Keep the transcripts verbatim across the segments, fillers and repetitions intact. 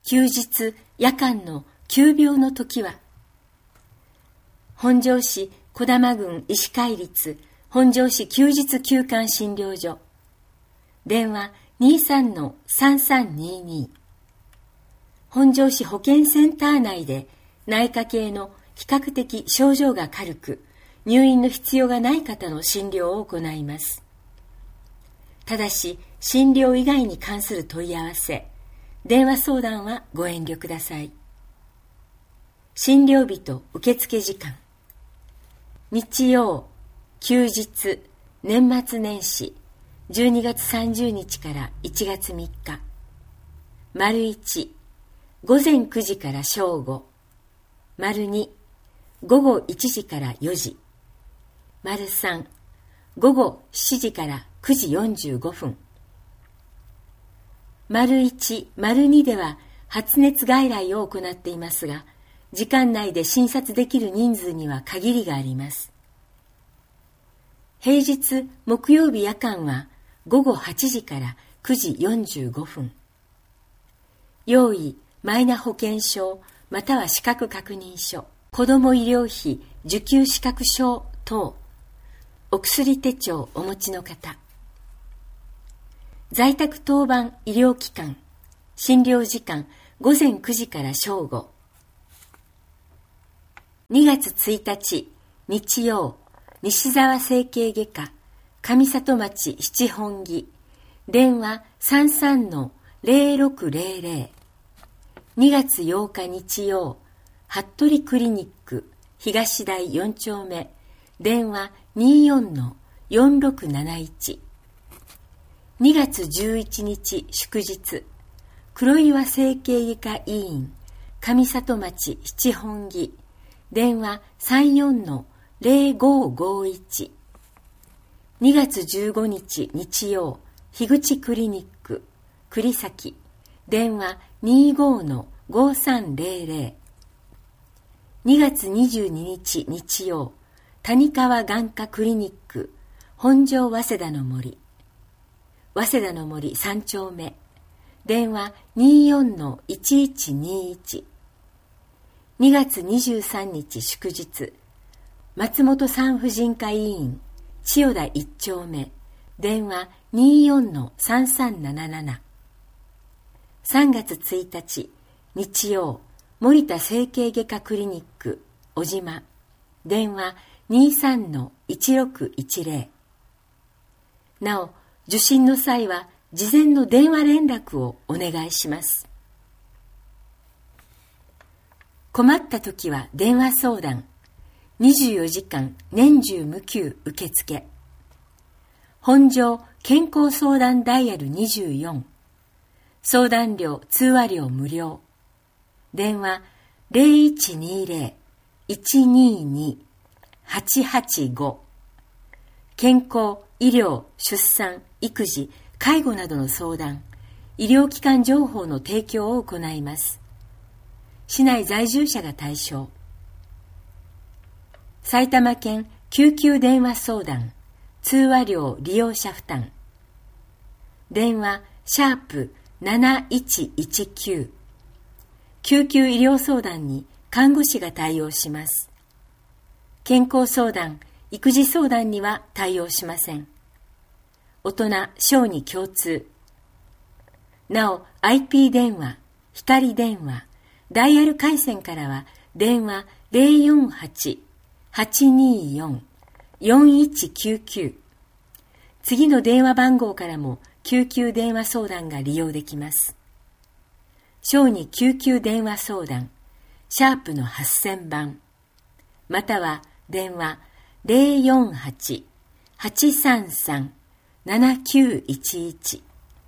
休日、夜間の急病の時は、本庄市児玉郡医師会立本庄市休日休館診療所、電話 にじゅうさんのさんさんにじゅうに。本庄市保健センター内で内科系の比較的症状が軽く、入院の必要がない方の診療を行います。ただし、診療以外に関する問い合わせ、電話相談はご遠慮ください。診療日と受付時間。日曜、休日、年末年始、じゅうにがつさんじゅうにちからいちがつみっか。丸いち、午前くじから正午。丸に、午後いちじからよじ。丸さん、午後しちじからくじよんじゅうごふん。丸いち、丸にでは発熱外来を行っていますが、時間内で診察できる人数には限りがあります。平日、木曜日夜間は午後はちじからくじよんじゅうごふん。用意、マイナ保険証または資格確認書、子ども医療費受給資格証等、お薬手帳お持ちの方。在宅当番医療機関、診療時間午前くじから正午。にがつついたち、日曜、西沢整形外科、上里町七本木、電話 さんさんのぜろろくぜろぜろ。にがつようか日曜、服部クリニック、東台よん丁目、電話 にじゅうよんのよんろくなないち。にがつじゅういちにち祝日、黒岩整形外科医院、上里町七本木、電話 さんじゅうよんのぜろごごいち。にがつじゅうごにち日曜、樋口クリニック、栗崎、電話 にじゅうごのごさんぜろぜろ。にがつにじゅうににち日曜、谷川眼科クリニック、本庄早稲田の森、早稲田の森さん丁目、電話 にじゅうよんのいちいちにいち。にがつにじゅうさんにち祝日、松本産婦人科医院、千代田いち丁目、電話 にじゅうよんのさんさんなななな。さんがつついたち、日曜、森田整形外科クリニック、小島、電話 にじゅうさんのいちろくいちぜろ。なお、受診の際は、事前の電話連絡をお願いします。困ったときは電話相談。にじゅうよじかん年中無休受付。本庄健康相談ダイヤルにじゅうよん。相談料、通話料無料。電話 ぜろいちにぜろ いちにーにー はちはちご。健康、医療、出産、育児、介護などの相談、医療機関情報の提供を行います。市内在住者が対象。埼玉県救急電話相談、通話料利用者負担。電話シャープなないちいちきゅう。救急医療相談に看護師が対応します。健康相談、育児相談には対応しません。大人、小児共通。なお、アイピー 電話、光電話、ダイヤル回線からは電話 ぜろよんはち はちにーよん よんいちきゅうきゅう。次の電話番号からも救急電話相談が利用できます。小児救急電話相談、シャープのはっせんばん、または電話 ぜろよんはち はちさんさん ななきゅういちいち。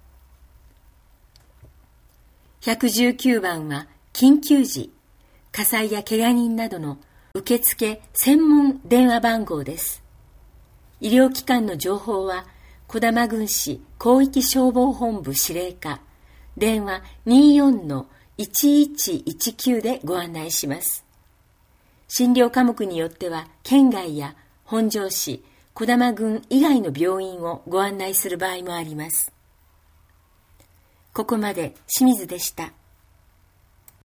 いちいちきゅうばんは緊急時、火災や怪我人などの受付専門電話番号です。医療機関の情報は、児玉郡市広域消防本部司令課、電話 にじゅうよんのいちいちいちきゅう でご案内します。診療科目によっては、県外や本庄市、児玉郡以外の病院をご案内する場合もあります。ここまで清水でした。